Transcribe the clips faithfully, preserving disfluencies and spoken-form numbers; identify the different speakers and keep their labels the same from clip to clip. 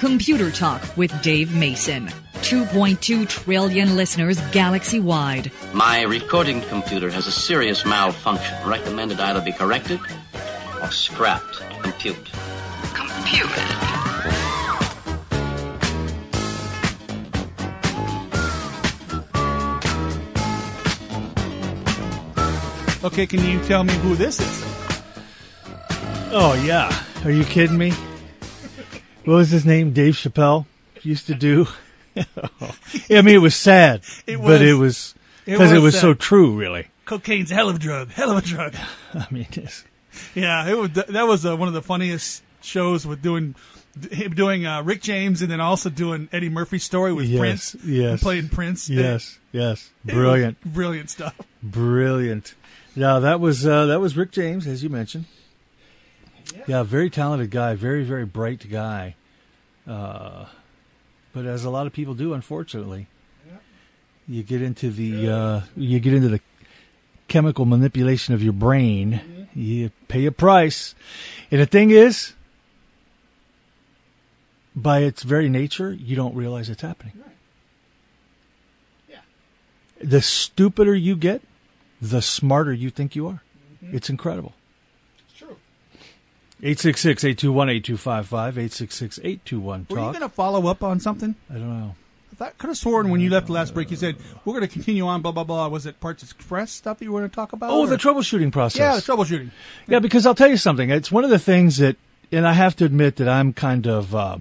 Speaker 1: Computer Talk with Dave Mason. two point two trillion listeners galaxy-wide.
Speaker 2: My recording computer has a serious malfunction. Recommended either be corrected or scrapped. Compute.
Speaker 3: Computed.
Speaker 4: Okay, can you tell me who this is?
Speaker 5: Oh, yeah. Are you kidding me? What was his name? Dave Chappelle used to do. I mean, it was sad,
Speaker 4: It was,
Speaker 5: but it was because it,
Speaker 4: was
Speaker 5: it was
Speaker 4: sad.
Speaker 5: so true, really.
Speaker 4: Cocaine's a hell of a drug. Hell of a drug.
Speaker 5: I mean, it's,
Speaker 4: Yeah, it was. That was uh, one of the funniest shows with doing him doing uh, Rick James and then also doing Eddie Murphy's story with
Speaker 5: yes,
Speaker 4: Prince.
Speaker 5: yes,
Speaker 4: and playing Prince.
Speaker 5: yes, yes,
Speaker 4: It was
Speaker 5: brilliant,
Speaker 4: brilliant stuff.
Speaker 5: brilliant. Yeah, that was uh, that was Rick James, as you mentioned.
Speaker 4: Yeah.
Speaker 5: Yeah, very talented guy, very very bright guy. Uh, but as a lot of people do, unfortunately,
Speaker 4: Yeah.
Speaker 5: you get into the uh, you get into the chemical manipulation of your brain.
Speaker 4: Mm-hmm.
Speaker 5: You pay a price, and the thing is, by its very nature, you don't realize it's happening.
Speaker 4: Right. Yeah.
Speaker 5: The stupider you get, the smarter you think you are.
Speaker 4: Mm-hmm.
Speaker 5: It's incredible.
Speaker 4: It's true.
Speaker 5: eight six six, eight two one, eight two five five, eight six six, eight two one,
Speaker 4: Were you
Speaker 5: talk.
Speaker 4: going to follow up on something?
Speaker 5: I don't know.
Speaker 4: I thought, could have sworn when you left the last break you said, we're going to continue on, blah, blah, blah. Was it Parts Express stuff that you were going to talk about?
Speaker 5: Oh,
Speaker 4: or-
Speaker 5: the troubleshooting process.
Speaker 4: Yeah, the troubleshooting.
Speaker 5: Yeah, because I'll tell you something. It's one of the things that, and I have to admit that I'm kind of, uh,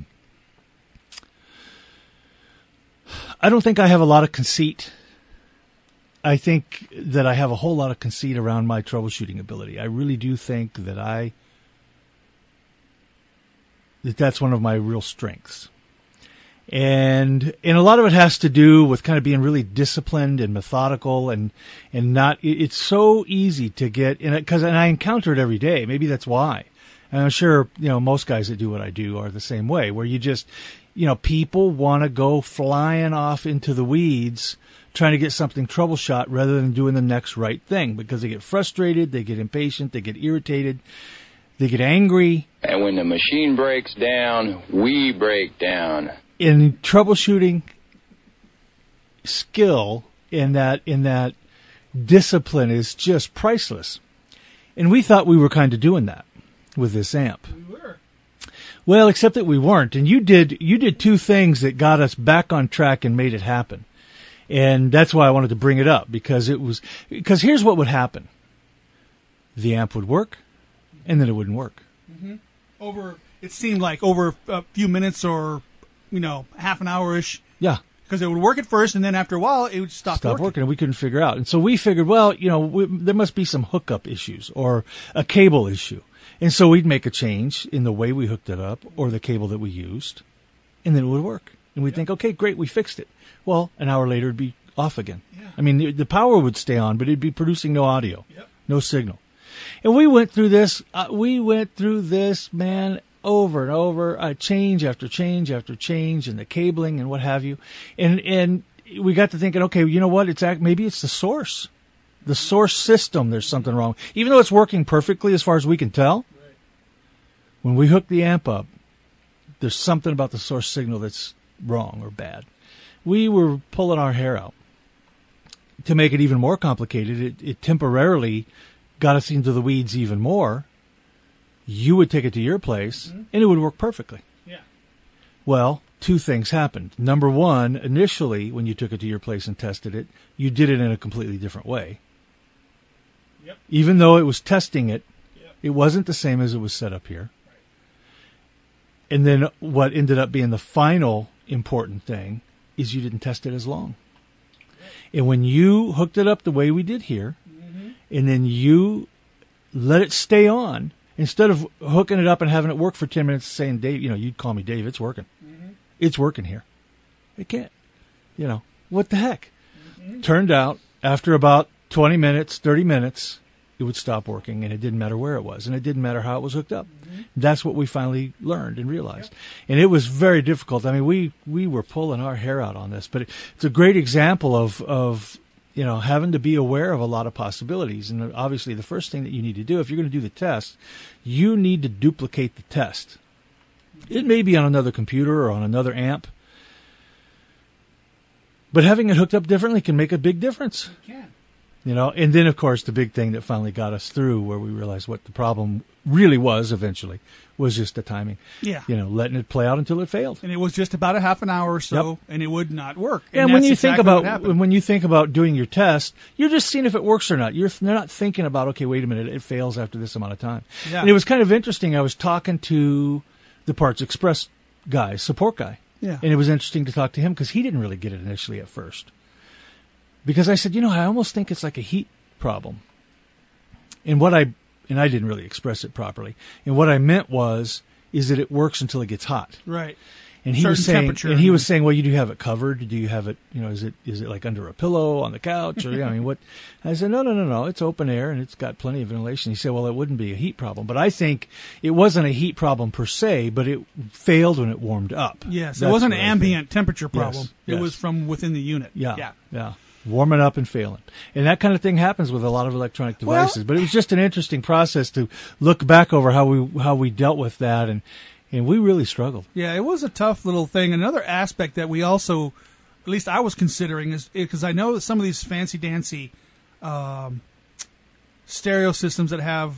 Speaker 5: I don't think I have a lot of conceit. I think that I have a whole lot of conceit around my troubleshooting ability. I really do think that I, that that's one of my real strengths. And, and a lot of it has to do with kind of being really disciplined and methodical and, and not, it- it's so easy to get in it, cause, and I encounter it every day. Maybe that's why. And I'm sure, you know, most guys that do what I do are the same way, where you just, you know, people want to go flying off into the weeds trying to get something troubleshot rather than doing the next right thing because they get frustrated, they get impatient, they get irritated, they get angry.
Speaker 6: And when the machine breaks down, we break down.
Speaker 5: In troubleshooting skill in that in that discipline is just priceless. And we thought we were kind of doing that with this amp.
Speaker 4: We were.
Speaker 5: Well, except that we weren't. And you did you did two things that got us back on track and made it happen. And that's why I wanted to bring it up because it was because here's what would happen. The amp would work and then it wouldn't work.
Speaker 4: Over, it seemed like over a few minutes or, you know, half an hour-ish.
Speaker 5: Yeah.
Speaker 4: Because it would work at first, and then after a while, it would stop,
Speaker 5: Stop
Speaker 4: working.
Speaker 5: working, and we couldn't figure out. And so we figured, well, you know, we, there must be some hookup issues or a cable issue. And so we'd make a change in the way we hooked it up or the cable that we used, and then it would work. And we'd think, okay, great, we fixed it. Well, an hour later, it'd be off again.
Speaker 4: Yeah.
Speaker 5: I mean, the, the power would stay on, but it'd be producing no audio,
Speaker 4: Yep.
Speaker 5: no signal. And we went through this, uh, we went through this, man, over and over, uh, change after change after change, and the cabling and what have you. And, and we got to thinking, okay, you know what? It's act, maybe it's the source, the source system. There's something wrong, even though it's working perfectly as far as we can tell.
Speaker 4: Right.
Speaker 5: When we hook the amp up, there's something about the source signal that's wrong or bad. We were pulling our hair out. To make it even more complicated, it, it temporarily got us into the weeds even more. You would take it to your place,
Speaker 4: Mm-hmm.
Speaker 5: and it would work perfectly.
Speaker 4: Yeah.
Speaker 5: Well, two things happened. Number one, initially, when you took it to your place and tested it, you did it in a completely different way.
Speaker 4: Yep.
Speaker 5: Even though it was testing it,
Speaker 4: Yep.
Speaker 5: it wasn't the same as it was set up here. And then what ended up being the final important thing is you didn't test it as long. And when you hooked it up the way we did here,
Speaker 4: Mm-hmm.
Speaker 5: and then you let it stay on, instead of hooking it up and having it work for ten minutes saying, Dave, you know, you'd call me Dave, it's working.
Speaker 4: Mm-hmm.
Speaker 5: It's working here. It can't. You know, what the heck?
Speaker 4: Mm-hmm.
Speaker 5: Turned out, after about twenty minutes, thirty minutes, it would stop working, and it didn't matter where it was, and it didn't matter how it was hooked up.
Speaker 4: Mm-hmm.
Speaker 5: That's what we finally learned and realized. And it was very difficult. I mean, we, we were pulling our hair out on this, but it, it's a great example of, of, you know, having to be aware of a lot of possibilities. And obviously the first thing that you need to do, if you're going to do the test, you need to duplicate the test. It may be on another computer or on another amp. But having it hooked up differently can make a big difference.
Speaker 4: It can.
Speaker 5: You know, and then, of course, the big thing that finally got us through, where we realized what the problem really was eventually, was just the timing.
Speaker 4: Yeah.
Speaker 5: You know, letting it play out until it failed.
Speaker 4: And it was just about a half an hour or so,
Speaker 5: Yep.
Speaker 4: and it would not work.
Speaker 5: And,
Speaker 4: And
Speaker 5: when
Speaker 4: that's
Speaker 5: you
Speaker 4: exactly
Speaker 5: think
Speaker 4: what
Speaker 5: about
Speaker 4: happened.
Speaker 5: when you think about doing your test, you're just seeing if it works or not. You're, you're not thinking about, okay, wait a minute, it fails after this amount of time.
Speaker 4: Yeah.
Speaker 5: And it was kind of interesting. I was talking to the Parts Express guy, support guy.
Speaker 4: Yeah.
Speaker 5: And it was interesting to talk to him because he didn't really get it initially at first. Because I said, you know, I almost think it's like a heat problem. And what I, and I didn't really express it properly. And what I meant was, is that it works until it gets hot.
Speaker 4: Right.
Speaker 5: And he
Speaker 4: Certain
Speaker 5: was saying,
Speaker 4: temperature.
Speaker 5: and he was saying, well, you do have it covered. Do you have it, you know, is it, is it like under a pillow on the couch? Or, I mean, what? I said, no, no, no, no. It's open air and it's got plenty of ventilation. He said, well, it wouldn't be a heat problem. But I think it wasn't a heat problem per se, but it failed when it warmed up.
Speaker 4: Yes.
Speaker 5: That's
Speaker 4: it wasn't an
Speaker 5: what I
Speaker 4: ambient
Speaker 5: think.
Speaker 4: temperature problem.
Speaker 5: Yes,
Speaker 4: It
Speaker 5: yes.
Speaker 4: was from within the unit.
Speaker 5: Yeah.
Speaker 4: Yeah.
Speaker 5: Yeah. Warming up and failing. And that kind of thing happens with a lot of electronic devices.
Speaker 4: Well-
Speaker 5: but it was just an interesting process to look back over how we, how we dealt with that. And, and we really struggled.
Speaker 4: Yeah, it was a tough little thing. Another aspect that we also, at least I was considering, is because I know that some of these fancy dancy um, stereo systems that have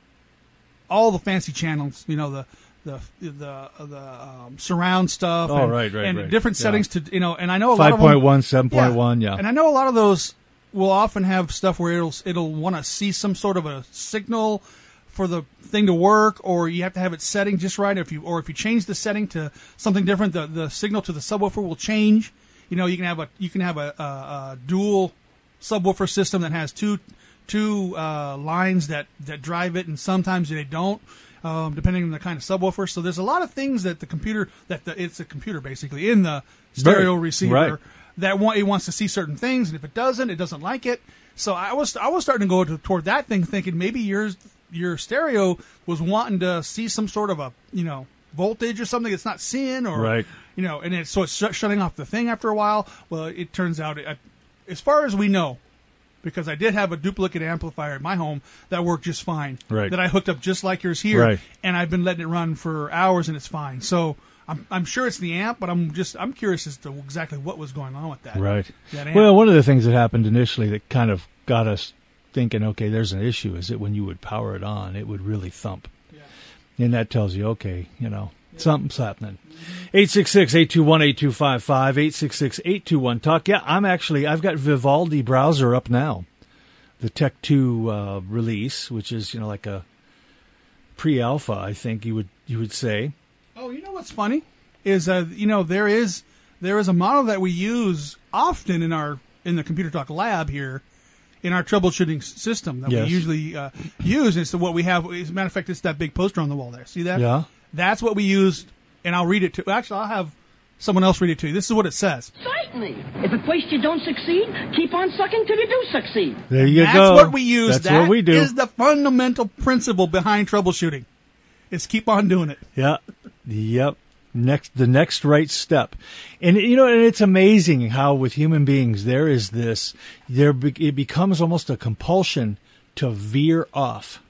Speaker 4: all the fancy channels, you know, the the the the um, surround stuff,
Speaker 5: Oh,
Speaker 4: and,
Speaker 5: right, right,
Speaker 4: and
Speaker 5: right.
Speaker 4: different
Speaker 5: Yeah.
Speaker 4: settings to, you know, and I know a lot of them,
Speaker 5: five point one, seven point one, yeah.
Speaker 4: and I know a lot of those will often have stuff where it'll it'll want to see some sort of a signal for the thing to work, or you have to have it setting just right. If you or if you change the setting to something different, the, the signal to the subwoofer will change. You know, you can have a you can have a, a, a dual subwoofer system that has two two uh, lines that, that drive it, and sometimes they don't, um, depending on the kind of subwoofer. So there's a lot of things that the computer that the, it's a computer basically in the stereo
Speaker 5: Right.
Speaker 4: receiver
Speaker 5: Right.
Speaker 4: that want, it wants to see certain things, and if it doesn't, it doesn't like it. So I was I was starting to go to, toward that thing, thinking maybe yours your stereo was wanting to see some sort of a, you know, voltage or something it's not seeing, or
Speaker 5: Right.
Speaker 4: you know, and it's so it's shut, shutting off the thing after a while. Well, it turns out, it, as far as we know, because I did have a duplicate amplifier at my home that worked just fine,
Speaker 5: Right.
Speaker 4: that I hooked up just like yours here,
Speaker 5: Right.
Speaker 4: and I've been letting it run for hours and it's fine. So I'm I'm sure it's the amp, but I'm just I'm curious as to exactly what was going on with that.
Speaker 5: Right.
Speaker 4: That amp.
Speaker 5: Well, one of the things that happened initially that kind of got us thinking, okay, there's an issue, is that when you would power it on, it would really thump.
Speaker 4: Yeah.
Speaker 5: And that tells you, okay, you know, something's happening. eight six six, eight two one, eight two five five, eight six six, eight two one, talk. Yeah, I'm actually, I've got Vivaldi browser up now. The Tech two uh, release, which is, you know, like a pre-alpha, I think you would you would say.
Speaker 4: Oh, you know what's funny is, uh, you know, there is there is a model that we use often in our in the Computer Talk lab here in our troubleshooting s- system that
Speaker 5: Yes.
Speaker 4: we usually uh, use. It's what we have. As a matter of fact, it's that big poster on the wall there. See that?
Speaker 5: Yeah.
Speaker 4: That's what we used, and I'll read it to. Actually, I'll have someone else read it to you. This is what it says.
Speaker 3: Certainly. If at first you don't succeed, keep on sucking till you do succeed.
Speaker 5: There you
Speaker 4: That's
Speaker 5: go.
Speaker 4: what we use.
Speaker 5: That's
Speaker 4: That
Speaker 5: what we do.
Speaker 4: is the fundamental principle behind troubleshooting. Is keep on doing it.
Speaker 5: Yeah. Yep. Next, the next right step. And, you know, and it's amazing how with human beings, there is this, there, be- it becomes almost a compulsion to veer off.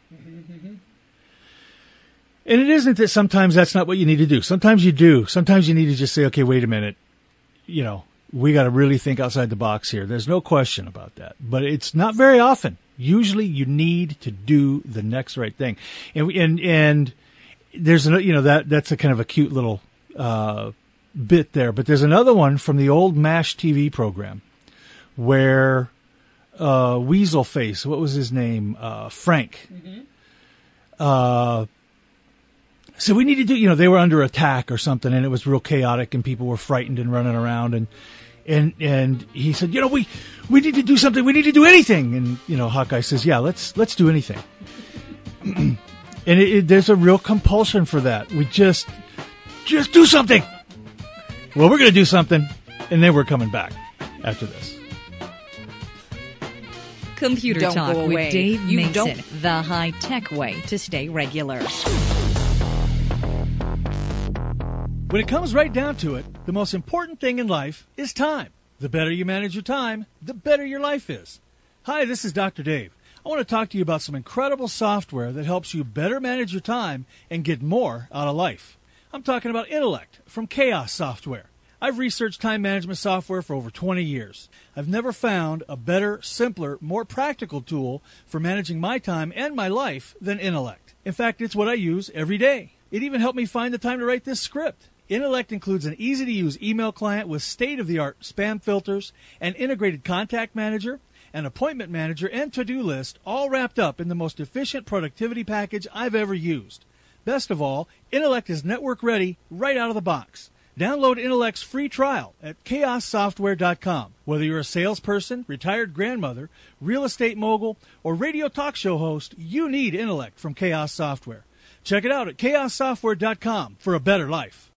Speaker 5: And it isn't that sometimes that's not what you need to do. Sometimes you do. Sometimes you need to just say, okay, wait a minute. You know, we got to really think outside the box here. There's no question about that. But it's not very often. Usually you need to do the next right thing. And, we- and, and there's, an, you know, that, that's a kind of a cute little, uh, bit there. But there's another one from the old MASH T V program where, uh, Weasel Face, what was his name? Uh, Frank. Uh, so we need to do, you know, they were under attack or something, and it was real chaotic, and people were frightened and running around, and and and he said, you know, we we need to do something, we need to do anything, and you know, Hawkeye says, yeah, let's let's do anything, and it, it, there's a real compulsion for that. We just just do something. Well, we're going to do something, and then we're coming back after this.
Speaker 1: Computer
Speaker 7: Don't
Speaker 1: Talk
Speaker 7: go
Speaker 1: with
Speaker 7: away.
Speaker 1: Dave
Speaker 7: You
Speaker 1: Mason,
Speaker 7: don't-
Speaker 1: the high-tech way to stay regular.
Speaker 5: When it comes right down to it, the most important thing in life is time. The better you manage your time, the better your life is. Hi, this is Doctor Dave. I want to talk to you about some incredible software that helps you better manage your time and get more out of life. I'm talking about Intellect from Chaos Software. I've researched time management software for over twenty years. I've never found a better, simpler, more practical tool for managing my time and my life than Intellect. In fact, it's what I use every day. It even helped me find the time to write this script. Intellect includes an easy-to-use email client with state-of-the-art spam filters, an integrated contact manager, an appointment manager, and to-do list, all wrapped up in the most efficient productivity package I've ever used. Best of all, Intellect is network-ready right out of the box. Download Intellect's free trial at chaos software dot com. Whether you're a salesperson, retired grandmother, real estate mogul, or radio talk show host, you need Intellect from Chaos Software. Check it out at chaos software dot com for a better life.